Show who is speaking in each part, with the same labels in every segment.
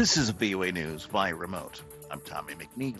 Speaker 1: This is VOA News via remote. I'm Tommy McNeil.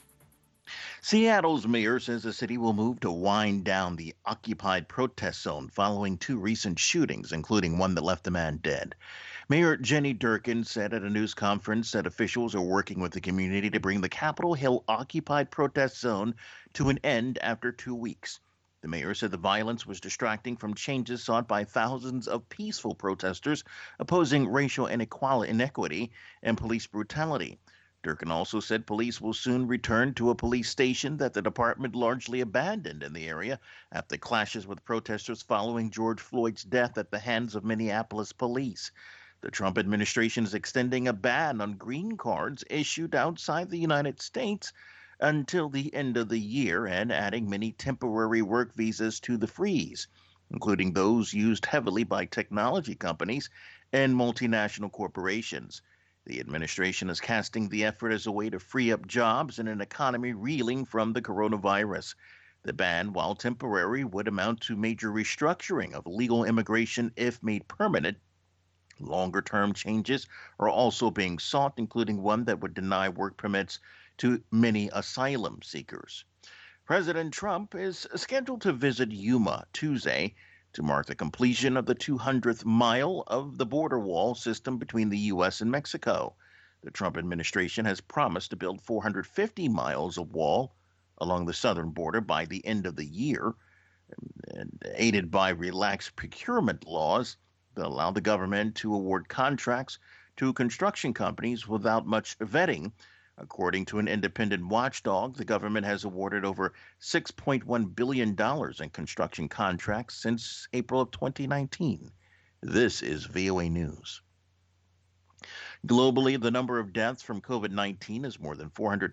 Speaker 1: Seattle's mayor says the city will move to wind down the occupied protest zone following two recent shootings, including one that left a man dead. Mayor Jenny Durkan said at a news conference that officials are working with the community to bring the Capitol Hill occupied protest zone to an end after 2 weeks. The mayor said the violence was distracting from changes sought by thousands of peaceful protesters opposing racial inequity and police brutality. Durkan also said police will soon return to a police station that the department largely abandoned in the area after clashes with protesters following George Floyd's death at the hands of Minneapolis police. The Trump administration is extending a ban on green cards issued outside the United States until the end of the year and adding many temporary work visas to the freeze, including those used heavily by technology companies and multinational corporations. The administration is casting the effort as a way to free up jobs in an economy reeling from the coronavirus. The ban, while temporary, would amount to major restructuring of legal immigration if made permanent. Longer-term changes are also being sought, including one that would deny work permits to many asylum seekers. President Trump is scheduled to visit Yuma Tuesday to mark the completion of the 200th mile of the border wall system between the U.S. and Mexico. The Trump administration has promised to build 450 miles of wall along the southern border by the end of the year, and aided by relaxed procurement laws that allow the government to award contracts to construction companies without much vetting. According to an independent watchdog, the government has awarded over $6.1 billion in construction contracts since April of 2019. This is VOA News. Globally, the number of deaths from COVID-19 is more than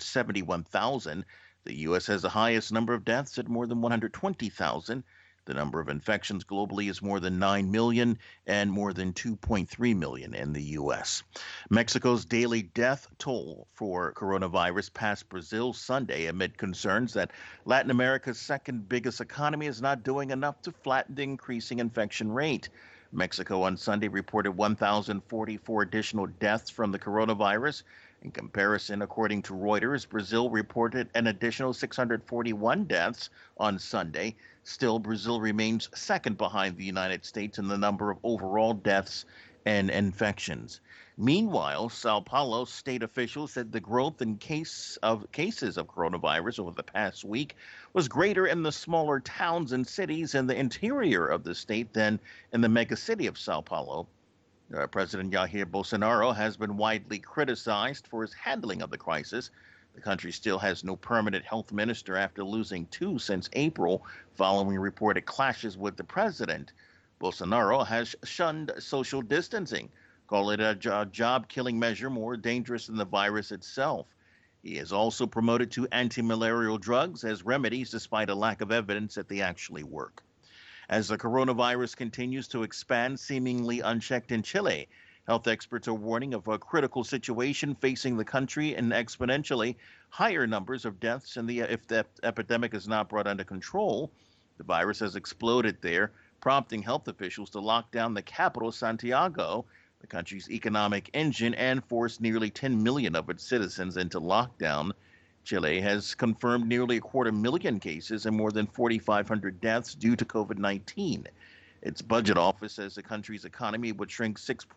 Speaker 1: 471,000. The U.S. has the highest number of deaths at more than 120,000. The number of infections globally is more than 9 million and more than 2.3 million in the U.S. Mexico's daily death toll for coronavirus passed Brazil Sunday amid concerns that Latin America's second biggest economy is not doing enough to flatten the increasing infection rate. Mexico on Sunday reported 1,044 additional deaths from the coronavirus. In comparison, according to Reuters, Brazil reported an additional 641 deaths on Sunday. Still, Brazil remains second behind the United States in the number of overall deaths and infections. Meanwhile, Sao Paulo state officials said the growth in cases of coronavirus over the past week was greater in the smaller towns and cities in the interior of the state than in the megacity of Sao Paulo. President Jair Bolsonaro has been widely criticized for his handling of the crisis. The country still has no permanent health minister after losing two since April following reported clashes with the president. Bolsonaro has shunned social distancing, calling it a job-killing measure more dangerous than the virus itself. He has also promoted two anti-malarial drugs as remedies despite a lack of evidence that they actually work. As the coronavirus continues to expand seemingly unchecked in Chile, health experts are warning of a critical situation facing the country and exponentially higher numbers of deaths if the epidemic is not brought under control. The virus has exploded there, prompting health officials to lock down the capital, Santiago, the country's economic engine, and force nearly 10 million of its citizens into lockdown. Chile has confirmed nearly 250,000 cases and more than 4,500 deaths due to COVID-19. Its budget office says the country's economy would shrink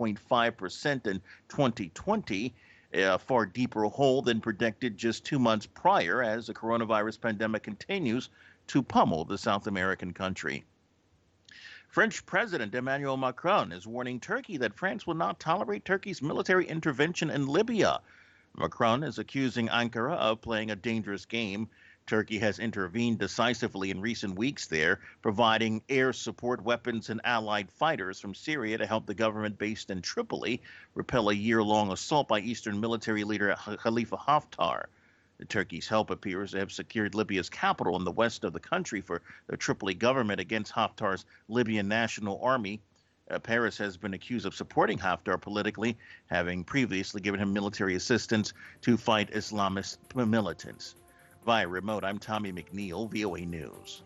Speaker 1: 6.5% in 2020, a far deeper hole than predicted just 2 months prior as the coronavirus pandemic continues to pummel the South American country. French President Emmanuel Macron is warning Turkey that France will not tolerate Turkey's military intervention in Libya. Macron is accusing Ankara of playing a dangerous game. Turkey has intervened decisively in recent weeks there, providing air support weapons and allied fighters from Syria to help the government based in Tripoli repel a year-long assault by Eastern military leader Khalifa Haftar. Turkey's help appears to have secured Libya's capital in the west of the country for the Tripoli government against Haftar's Libyan National Army. Paris has been accused of supporting Haftar politically, having previously given him military assistance to fight Islamist militants. Via remote, I'm Tommy McNeil, VOA News.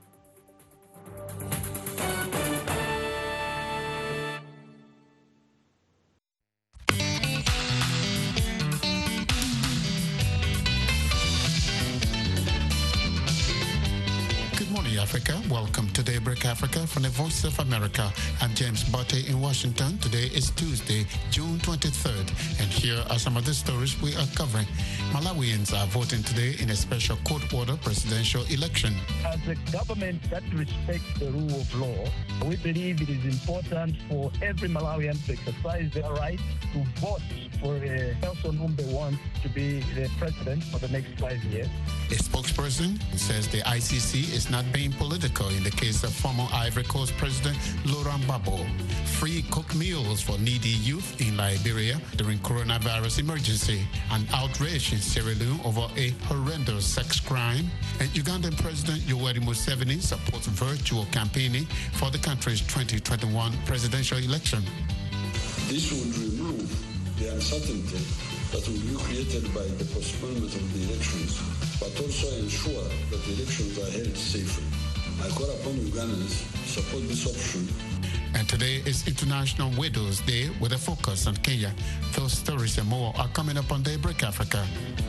Speaker 2: Hi, Africa. Welcome to Daybreak Africa from the Voice of America. I'm James Botte in Washington. Today is Tuesday, June 23rd, and here are some of the stories we are covering. Malawians are voting today in a special court-order presidential election.
Speaker 3: As a government that respects the rule of law, we believe it is important for every Malawian to exercise their right to vote for a person whom they want to be the president for the next 5 years.
Speaker 2: A spokesperson says the ICC is not being political in the case of former Ivory Coast President Laurent Gbagbo. Free cooked meals for needy youth in Liberia during coronavirus emergency. An outrage in Sierra Leone over a horrendous sex crime. And Ugandan President Yoweri Museveni supports virtual campaigning for the country's 2021 presidential election.
Speaker 4: This would remove the uncertainty that will be created by the postponement of the elections, but also ensure that the elections are held safely. I call upon Ugandans to support this option.
Speaker 2: And today is International Widows Day with a focus on Kenya. Those stories and more are coming up on Daybreak Africa.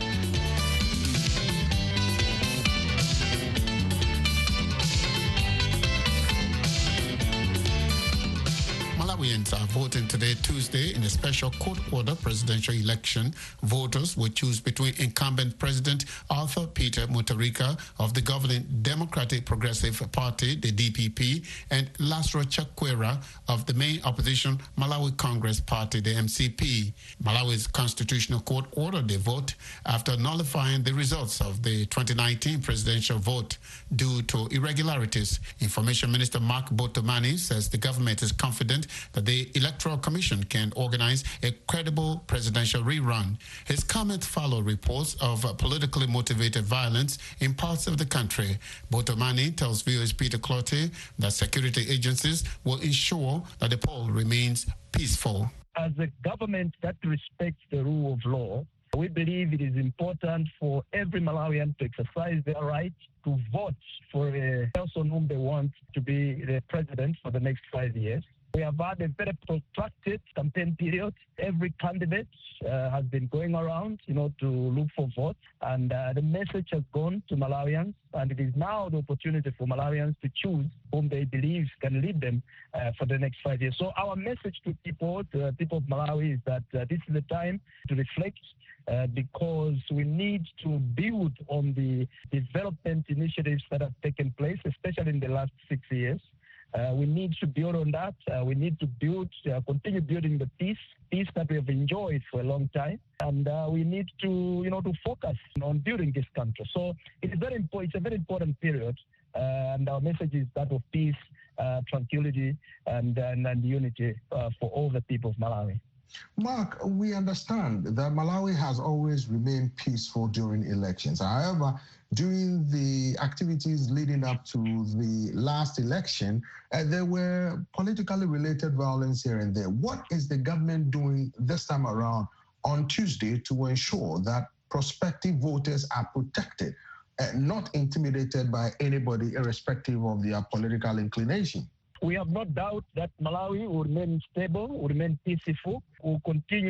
Speaker 2: Malawians are voting today, Tuesday, in a special court-order presidential election. Voters will choose between incumbent President Arthur Peter Mutharika of the governing Democratic Progressive Party, the DPP, and Lasro Chakwera of the main opposition Malawi Congress Party, the MCP. Malawi's Constitutional Court ordered the vote after nullifying the results of the 2019 presidential vote due to irregularities. Information Minister Mark Botomani says the government is confident that the Electoral Commission can organize a credible presidential rerun. His comments follow reports of politically motivated violence in parts of the country. Botomani tells VOA's Peter Clottey that security agencies will ensure that the poll remains peaceful.
Speaker 3: As a government that respects the rule of law, we believe it is important for every Malawian to exercise their right to vote for a person whom they want to be the president for the next 5 years. We have had a very protracted campaign period. Every candidate has been going around, to look for votes. And the message has gone to Malawians. And it is now the opportunity for Malawians to choose whom they believe can lead them for the next 5 years. So our message to people of Malawi, is that this is the time to reflect because we need to build on the development initiatives that have taken place, especially in the last 6 years. We need to build on that. We need to continue building the peace that we have enjoyed for a long time. And we need to, to focus on building this country. So it's a very important period. And our message is that of peace, tranquility, and unity for all the people of Malawi.
Speaker 5: Mark, we understand that Malawi has always remained peaceful during elections. However, during the activities leading up to the last election, there were politically related violence here and there. What is the government doing this time around on Tuesday to ensure that prospective voters are protected, not intimidated by anybody, irrespective of their political inclination?
Speaker 3: We have no doubt that Malawi will remain stable, will remain peaceful, will continue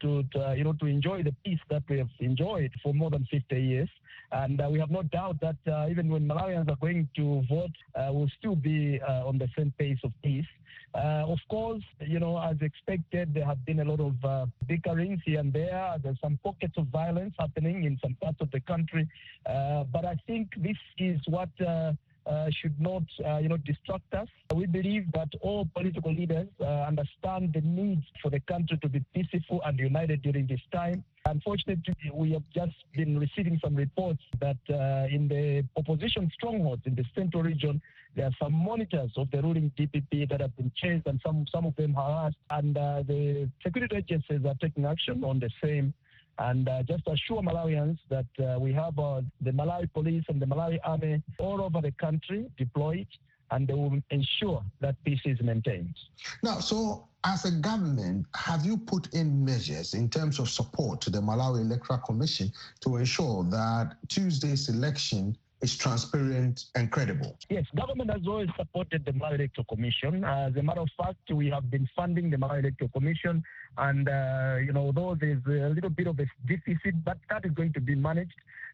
Speaker 3: to enjoy the peace that we have enjoyed for more than 50 years. And we have no doubt that even when Malawians are going to vote, we'll still be on the same pace of peace. Of course, as expected, there have been a lot of bickerings here and there. There's some pockets of violence happening in some parts of the country. But I think this is what should not, distract us. We believe that all political leaders understand the need for the country to be peaceful and united during this time. Unfortunately, we have just been receiving some reports that in the opposition strongholds in the central region, there are some monitors of the ruling DPP that have been chased and some of them harassed. And the security agencies are taking action on the same. And just assure Malawians that we have the Malawi police and the Malawi army all over the country deployed, and they will ensure that peace is maintained.
Speaker 5: Now, so as a government, have you put in measures in terms of support to the Malawi Electoral Commission to ensure that Tuesday's election is transparent and credible?
Speaker 3: Yes, government has always supported the Malawi Electoral Commission. As a matter of fact, we have been funding the Malawi Electoral Commission, and although there's a little bit of a deficit, but that is going to be managed.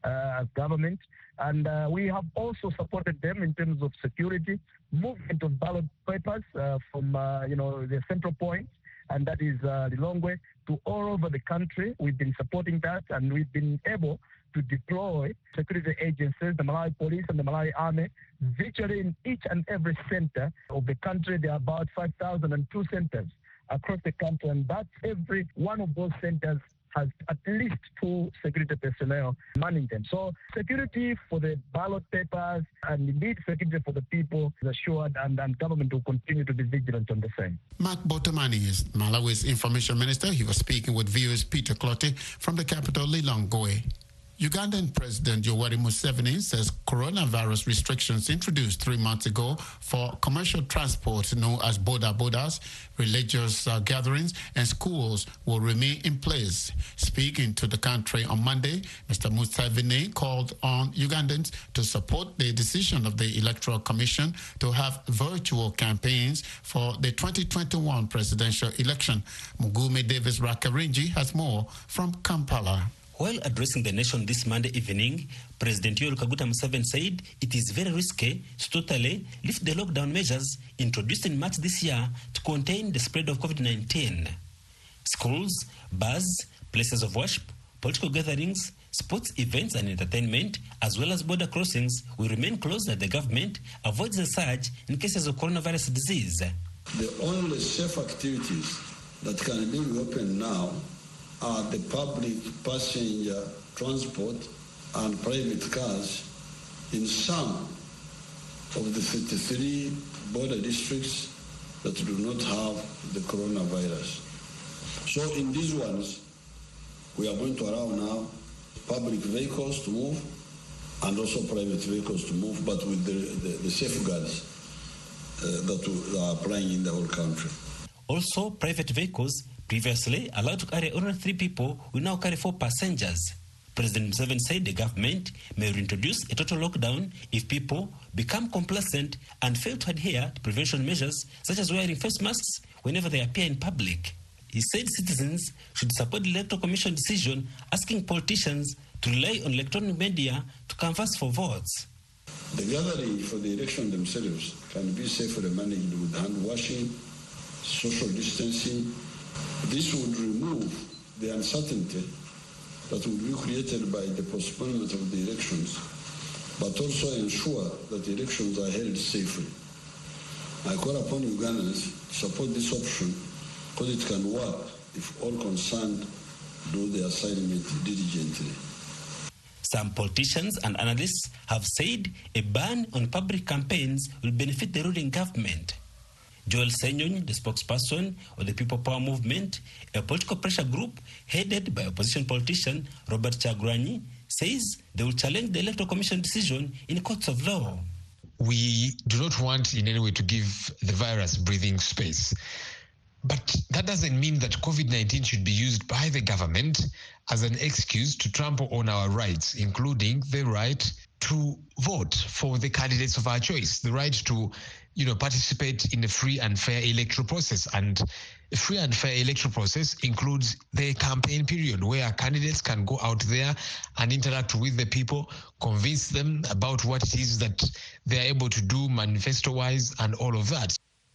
Speaker 3: as government. And we have also supported them in terms of security, movement of ballot papers from, the central point, and that is Lilongwe, to all over the country. We've been supporting that, and we've been able to deploy security agencies, the Malawi Police and the Malawi Army, virtually in each and every center of the country. There are about 5,002 centers across the country, and that's every one of those centers has at least 2 security personnel manning them. So security for the ballot papers and indeed security for the people is assured, and government will continue to be vigilant on the same.
Speaker 2: Mark Botomani is Malawi's information minister. He was speaking with viewers Peter Clottey from the capital Lilongwe. Ugandan President Yoweri Museveni says coronavirus restrictions introduced 3 months ago for commercial transport known as boda bodas, religious gatherings, and schools will remain in place. Speaking to the country on Monday, Mr. Museveni called on Ugandans to support the decision of the Electoral Commission to have virtual campaigns for the 2021 presidential election. Mugume Davis Rakarinji has more from Kampala.
Speaker 6: While addressing the nation this Monday evening, President Yoweri Kaguta Museveni said it is very risky to totally lift the lockdown measures introduced in March this year to contain the spread of COVID-19. Schools, bars, places of worship, political gatherings, sports events and entertainment, as well as border crossings, will remain closed as the government avoids the surge in cases of coronavirus disease.
Speaker 4: The only safe activities that can be reopened now are the public passenger transport and private cars in some of the 33 border districts that do not have the coronavirus. So in these ones, we are going to allow now public vehicles to move and also private vehicles to move, but with the safeguards that are applying in the whole country.
Speaker 6: Also, private vehicles previously allowed to carry only 3 people will now carry 4 passengers. President Museveni said the government may reintroduce a total lockdown if people become complacent and fail to adhere to prevention measures such as wearing face masks whenever they appear in public. He said citizens should support the Electoral Commission decision asking politicians to rely on electronic media to canvass for votes.
Speaker 4: The gathering for the election themselves can be safely managed with hand washing, social distancing. This would remove the uncertainty that would be created by the postponement of the elections, but also ensure that the elections are held safely. I call upon Ugandans to support this option because it can work if all concerned do their assignment diligently.
Speaker 6: Some politicians and analysts have said a ban on public campaigns will benefit the ruling government. Joel Senyonyi, the spokesperson of the People Power Movement, a political pressure group headed by opposition politician Robert Kyagulanyi, says they will challenge the Electoral Commission decision in courts of law.
Speaker 7: We do not want in any way to give the virus breathing space. But that doesn't mean that COVID-19 should be used by the government as an excuse to trample on our rights, including the right to vote for the candidates of our choice, the right to, participate in a free and fair electoral process. And a free and fair electoral process includes the campaign period where candidates can go out there and interact with the people, convince them about what it is that they're able to do manifesto-wise and all of that.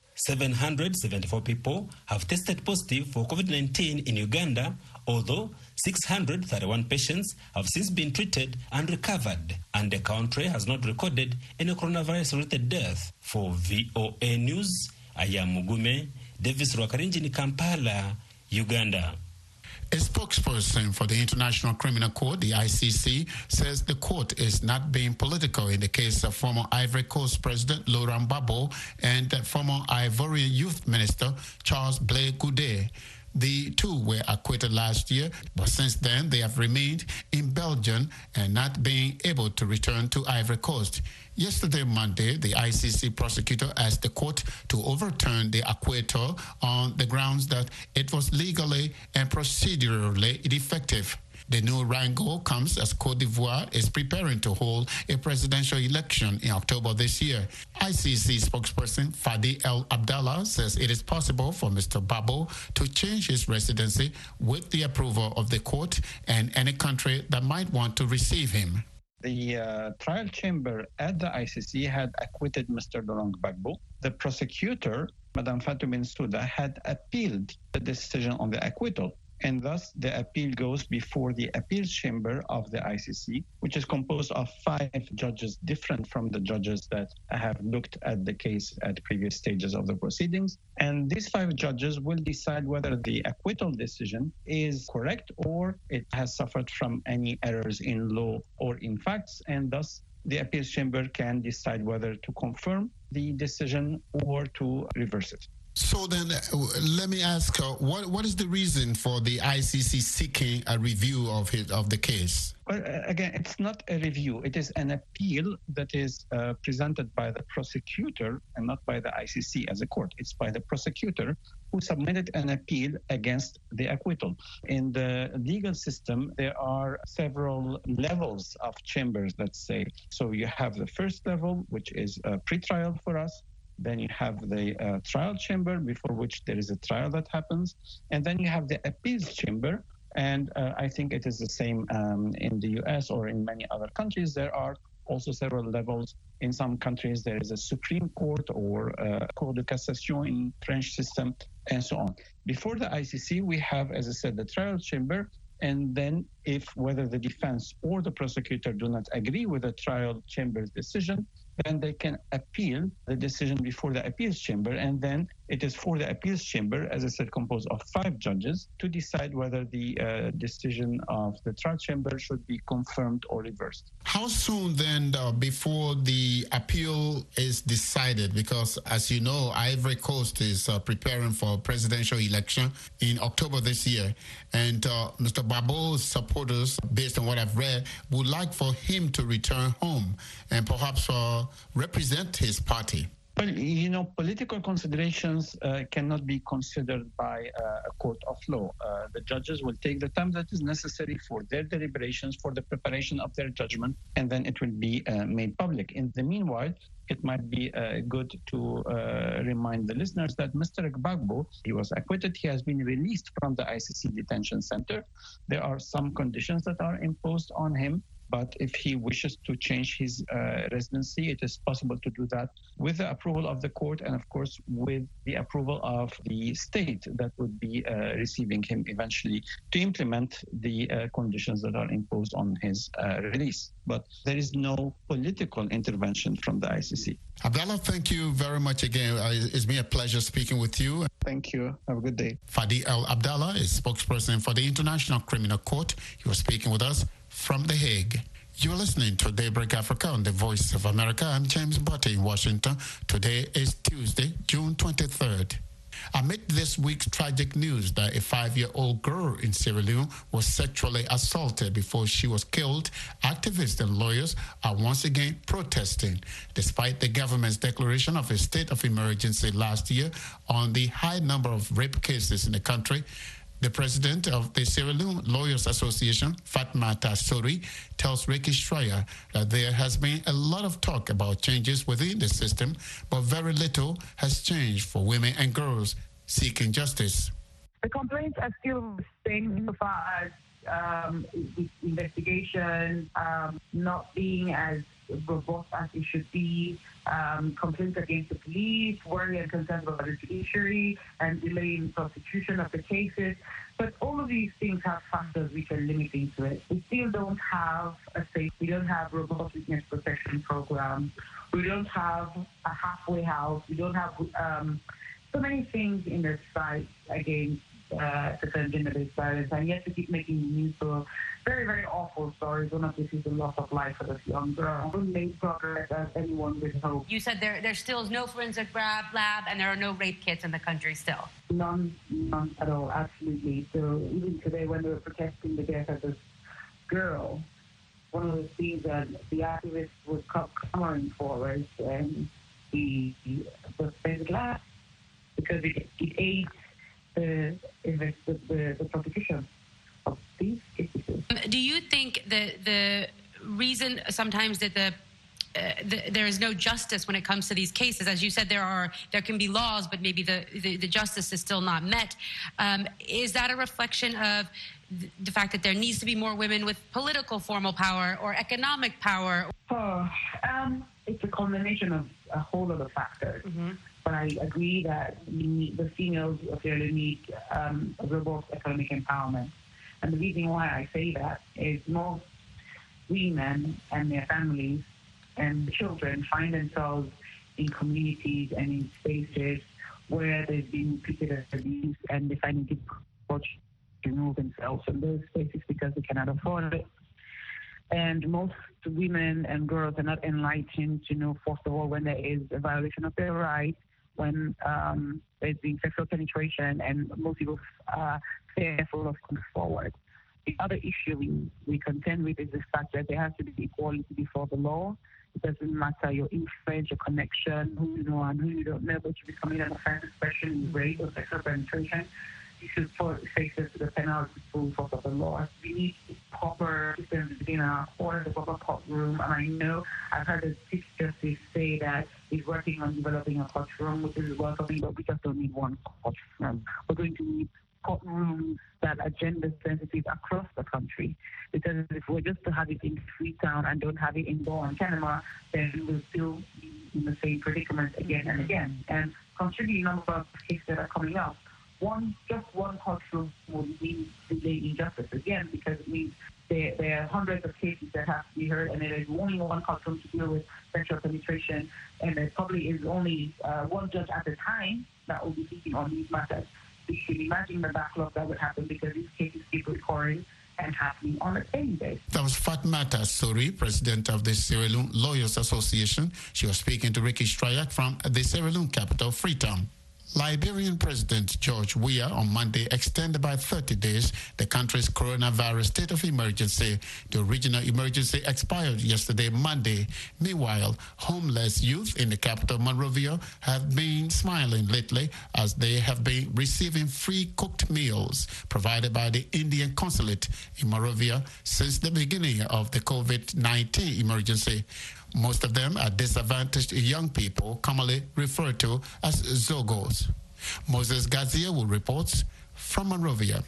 Speaker 6: 774 people have tested positive for COVID-19 in Uganda, although 631 patients have since been treated and recovered, and the country has not recorded any coronavirus-related death. For VOA News, I am Mugume Davis Rwakarinji in Kampala, Uganda.
Speaker 2: A spokesperson for the International Criminal Court, the ICC, says the court is not being political in the case of former Ivory Coast President Laurent Gbagbo and former Ivorian Youth Minister Charles Blé Goudé. The two were acquitted last year, but since then they have remained in Belgium and not being able to return to Ivory Coast. Yesterday, Monday, the ICC prosecutor asked the court to overturn the acquittal on the grounds that it was legally and procedurally defective. The new wrangle comes as Côte d'Ivoire is preparing to hold a presidential election in October this year. ICC spokesperson Fadi El Abdallah says it is possible for Mr. Gbagbo to change his residency with the approval of the court and any country that might want to receive him.
Speaker 8: The trial chamber at the ICC had acquitted Mr. Laurent Gbagbo. The prosecutor, Madame Fatou Bensouda, had appealed the decision on the acquittal. And thus, the appeal goes before the appeals chamber of the ICC, which is composed of 5 judges different from the judges that have looked at the case at previous stages of the proceedings. And these 5 judges will decide whether the acquittal decision is correct or it has suffered from any errors in law or in facts. And thus, the appeals chamber can decide whether to confirm the decision or to reverse it.
Speaker 2: So then, let me ask, what is the reason for the ICC seeking a review of the case?
Speaker 8: Well, again, it's not a review. It is an appeal that is presented by the prosecutor and not by the ICC as a court. It's by the prosecutor who submitted an appeal against the acquittal. In the legal system, there are several levels of chambers, let's say. So you have the first level, which is pre-trial for us. Then you have the trial chamber, before which there is a trial that happens. And then you have the appeals chamber. And I think it is the same in the US or in many other countries. There are also several levels. In some countries, there is a Supreme Court or Cour de Cassation in French system, and so on. Before the ICC, we have, as I said, the trial chamber. And then if whether the defense or the prosecutor do not agree with the trial chamber's decision, then they can appeal the decision before the appeals chamber. And then it is for the appeals chamber, as I said, composed of 5 judges, to decide whether the decision of the trial chamber should be confirmed or reversed.
Speaker 2: How soon then before the appeal is decided? Because as you know, Ivory Coast is preparing for a presidential election in October this year. And Mr. Gbagbo's supporters, based on what I've read, would like for him to return home and perhaps represent his party.
Speaker 8: Well, you know, political considerations cannot be considered by a court of law. The judges will take the time that is necessary for their deliberations, for the preparation of their judgment, and then it will be made public. In the meanwhile, it might be good to remind the listeners that Mr. Gbagbo, he was acquitted. He has been released from the ICC detention center. There are some conditions that are imposed on him. But if he wishes to change his residency, it is possible to do that with the approval of the court and, of course, with the approval of the state that would be receiving him eventually to implement the conditions that are imposed on his release. But there is no political intervention from the ICC.
Speaker 2: Abdallah, thank you very much again. It's been a pleasure speaking with you.
Speaker 8: Thank you. Have a good day.
Speaker 2: Fadi El Abdallah is spokesperson for the International Criminal Court. He was speaking with us from The Hague. You're listening to Daybreak Africa on the Voice of America. I'm James Butte in Washington. Today is Tuesday, June 23rd. Amid this week's tragic news that a 5-year-old girl in Sierra Leone was sexually assaulted before she was killed, activists and lawyers are once again protesting, despite the government's declaration of a state of emergency last year on the high number of rape cases in the country. The president of the Sierra Leone Lawyers Association, Fatmata Sori, tells Ricky Schreier that there has been a lot of talk about changes within the system, but very little has changed for women and girls seeking justice.
Speaker 9: The complaints are still the same so far as investigation not being as robust as it should be, complaints against the police, worry and concerns about the judiciary, and delay in prosecution of the cases. But all of these things have factors which are limiting to it. We still don't have we don't have robust witness protection programs. We don't have a halfway house. We don't have so many things in the fight against gender-based violence, and yet we keep making news for very, very awful stories. One of this is the loss of life for this young girl. We made progress as anyone would hope.
Speaker 10: You said there still is no forensic lab, and there are no rape kits in the country still.
Speaker 9: None at all, absolutely. So even today, when they were protesting the death of this girl, one of the things that the activists were clamoring for was the forensic lab, because it aids the prosecution of these cases.
Speaker 10: reason sometimes that there is no justice when it comes to these cases? As you said, there can be laws, but maybe the justice is still not met. Is that a reflection of the fact that there needs to be more women with political formal power or economic power?
Speaker 9: It's a combination of a whole lot of factors. But I agree that the females clearly need a robust economic empowerment. And the reason why I say that is most women and their families and children find themselves in communities and in spaces where they've been repeated abuse, and they find it difficult to remove themselves from those spaces because they cannot afford it. And most women and girls are not enlightened to know, first of all, when there is a violation of their rights, when there's been sexual penetration, and most people are fearful of coming forward. The other issue we contend with is the fact that there has to be equality before the law. It doesn't matter your influence, your connection, who you know and who you don't know, but you become an offense, especially rape or sexual penetration. You should face the penalty pool for the law. We need proper systems within our court, the proper courtroom. And I know I've heard the Chief Justice say that he's working on developing a courtroom, which is welcoming, but we just don't need one courtroom. We're going to need courtrooms that are gender sensitive across the country. Because if we're just to have it in Freetown and don't have it in Bor and Panama, then we'll still be in the same predicament again and again. And considering the number of cases that are coming up, just one courtroom would mean delay injustice again, because it means there are hundreds of cases that have to be heard, and there is only one courtroom to deal with sexual penetration, and there probably is only one judge at a time that will be speaking on these matters. You can imagine the backlog that would happen because these cases keep recurring and happening on a daily basis.
Speaker 2: That was Fatmata Suri, president of the Sierra Leone Lawyers Association. She was speaking to Ricky Stryak from the Sierra Leone capital, Freetown. Liberian President George Weah on Monday extended by 30 days the country's coronavirus state of emergency. The original emergency expired yesterday, Monday. Meanwhile, homeless youth in the capital, Monrovia, have been smiling lately as they have been receiving free cooked meals provided by the Indian consulate in Monrovia since the beginning of the COVID-19 emergency. Most of them are disadvantaged young people, commonly referred to as Zogos. Moses Gazia will report from Monrovia.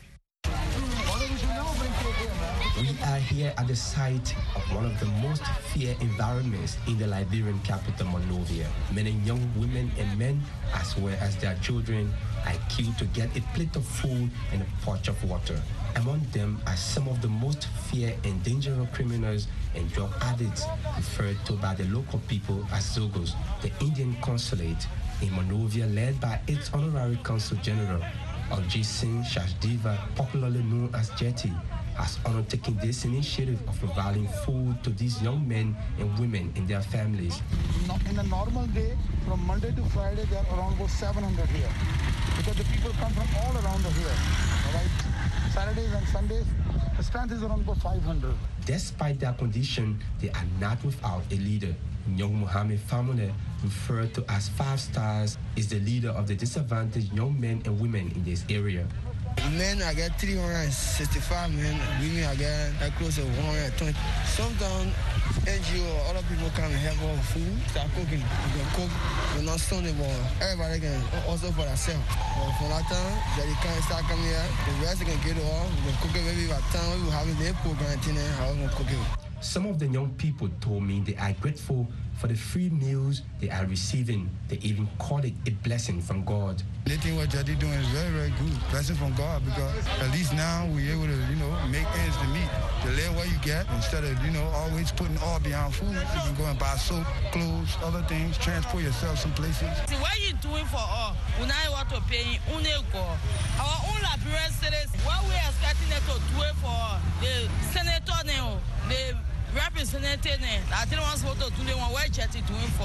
Speaker 11: We are here at the site of one of the most feared environments in the Liberian capital, Monrovia. Many young women and men, as well as their children, are queued to get a plate of food and a pot of water. Among them are some of the most feared and dangerous criminals and drug addicts, referred to by the local people as Zogos. The Indian consulate in Monrovia, led by its honorary consul general, Ajit Singh Shashdeva, popularly known as Jetty, has undertaken this initiative of providing food to these young men and women and their families.
Speaker 12: In a normal day, from Monday to Friday, there are around about 700 here, because the people come from all around here. All right? Saturdays and Sundays, the strength is around about 500.
Speaker 11: Despite their condition, they are not without a leader. Young Mohammed Famune, referred to as 5 Stars, is the leader of the disadvantaged young men and women in this area.
Speaker 13: Men, I get 365 men. Women, I get close to 120. Sometimes NGO or other people come and help us with food, start cooking. We can cook, we're not stunning, but everybody can also for themselves. But for that time, they can't start coming here. The rest can get it all. We can cook it maybe by time we have their program, how we can cook it.
Speaker 11: Some of the young people told me they are grateful for the free meals they are receiving. They even call it a blessing from God.
Speaker 12: They think what Jody doing is very, very good. Blessing from God, because at least now we're able to, make ends to meet. To live what you get instead of, always putting all beyond food. You can go and buy soap, clothes, other things, transport yourself some places.
Speaker 14: See, what you doing for all? When I want to pay, our own Liberian citizens, what we are expecting them to do it for the senator now, the representative, I didn't want to do the one what Jetty doing for all.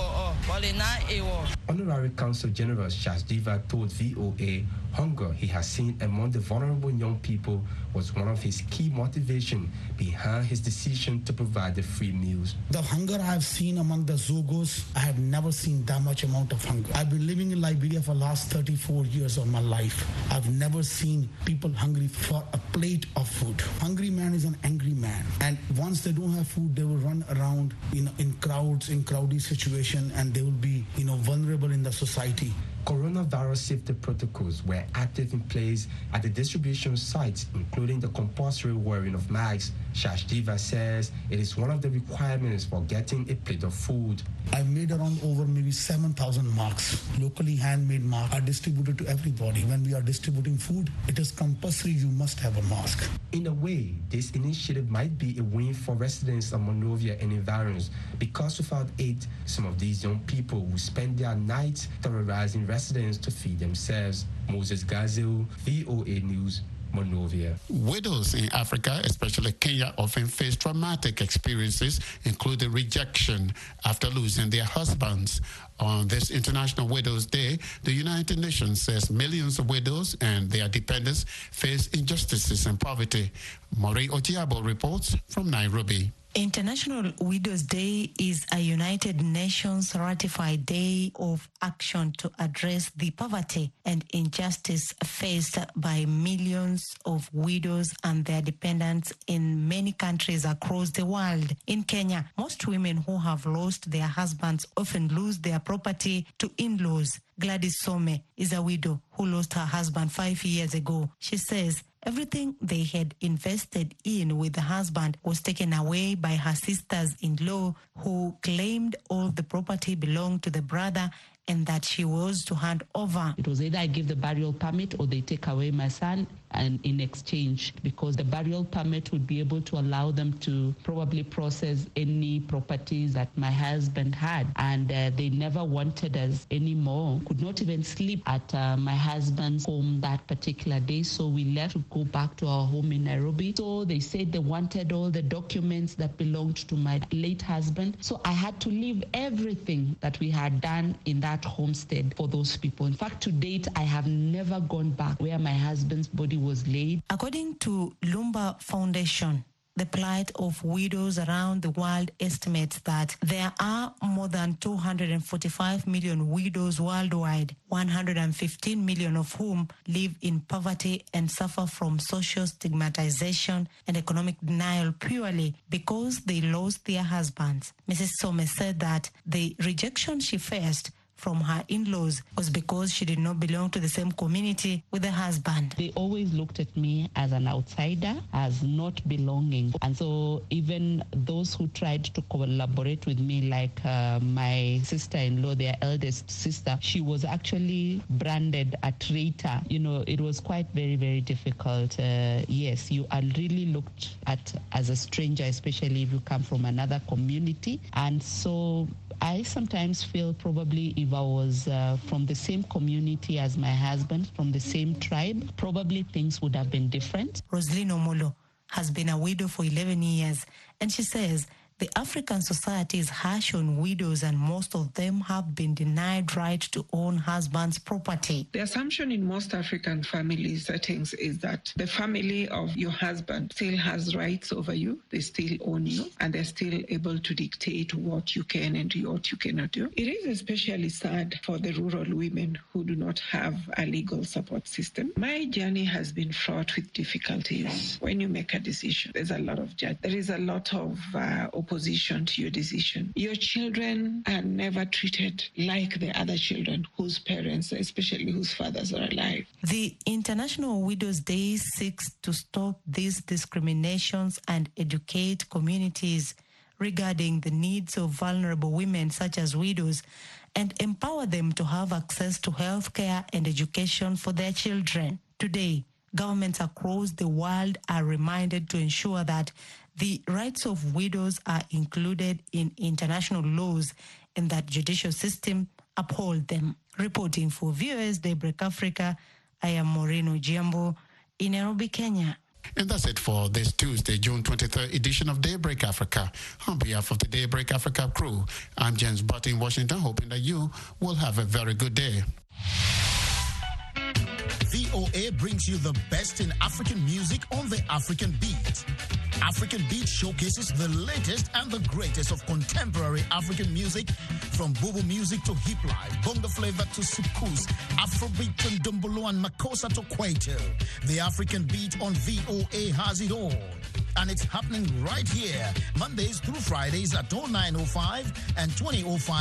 Speaker 11: Honorary Counsel General Shashdiva told VOA hunger he has seen among the vulnerable young people was one of his key motivation behind his decision to provide the free meals.
Speaker 15: The hunger I've seen among the Zogos, I have never seen that much amount of hunger. I've been living in Liberia for the last 34 years of my life. I've never seen people hungry for a plate of food. Hungry man is an angry man. And once they don't have food, they will run around in crowds, in crowded situation, and they will be vulnerable in the society.
Speaker 11: Coronavirus safety protocols were active in place at the distribution sites, including the compulsory wearing of masks. Shashdiva says it is one of the requirements for getting a plate of food.
Speaker 15: I made around over maybe 7,000 masks. Locally handmade masks are distributed to everybody. When we are distributing food, it is compulsory you must have a mask.
Speaker 11: In a way, this initiative might be a win for residents of Monrovia and environs because without it, some of these young people will spend their nights terrorizing residents to feed themselves. Moses Gazil, VOA News, Monrovia.
Speaker 2: Widows in Africa, especially Kenya, often face traumatic experiences, including rejection after losing their husbands. On this International Widows Day, the United Nations says millions of widows and their dependents face injustices and poverty. Maureen Otiabo reports from Nairobi.
Speaker 16: International Widows Day is a United Nations ratified day of action to address the poverty and injustice faced by millions of widows and their dependents in many countries across the world. In Kenya, most women who have lost their husbands often lose their property to in-laws. Gladys Some is a widow who lost her husband 5 years ago. She says everything they had invested in with the husband was taken away by her sisters-in-law, who claimed all the property belonged to the brother and that she was to hand over.
Speaker 17: It was either I give the burial permit or they take away my son, and in exchange, because the burial permit would be able to allow them to probably process any properties that my husband had, and they never wanted us anymore. Could not even sleep at my husband's home that particular day, so we left to go back to our home in Nairobi. So they said they wanted all the documents that belonged to my late husband, so I had to leave everything that we had done in that homestead for those people. In fact, to date, I have never gone back where my husband's body was laid.
Speaker 16: According to Lumba Foundation, the plight of widows around the world estimates that there are more than 245 million widows worldwide, 115 million of whom live in poverty and suffer from social stigmatization and economic denial purely because they lost their husbands. Mrs. Some said that the rejection she faced from her in-laws was because she did not belong to the same community with her husband.
Speaker 17: They always looked at me as an outsider, as not belonging. And so even those who tried to collaborate with me, like my sister-in-law, their eldest sister, she was actually branded a traitor. It was quite very, very difficult. Yes, you are really looked at as a stranger, especially if you come from another community. And so I sometimes feel probably if I was from the same community as my husband, from the same tribe, probably things would have been different.
Speaker 16: Roslyn Omolo has been a widow for 11 years, and she says the African society is harsh on widows, and most of them have been denied right to own husband's property.
Speaker 18: The assumption in most African family settings is that the family of your husband still has rights over you, they still own you, and they're still able to dictate what you can and what you cannot do. It is especially sad for the rural women who do not have a legal support system. My journey has been fraught with difficulties. When you make a decision, there's a lot of judgment. There is a lot of opposition to your decision. Your children are never treated like the other children whose parents, especially whose fathers, are alive.
Speaker 16: The International Widows Day seeks to stop these discriminations and educate communities regarding the needs of vulnerable women such as widows, and empower them to have access to health care and education for their children. Today, governments across the world are reminded to ensure that the rights of widows are included in international laws and that judicial system uphold them. Reporting for Viewers Daybreak Africa, I am Maureen Ojiambo in Nairobi, Kenya.
Speaker 2: And that's it for this Tuesday, June 23rd edition of Daybreak Africa. On behalf of the Daybreak Africa crew, I'm James Butt in Washington, hoping that you will have a very good day.
Speaker 19: VOA brings you the best in African music on the African Beat. African Beat showcases the latest and the greatest of contemporary African music, from Bobo music to hip life, bongo flavor to soukous, Afrobeat and Dumbolo and Makossa to Kwaito. The African Beat on VOA has it all. And it's happening right here, Mondays through Fridays at 09:05 and 20:05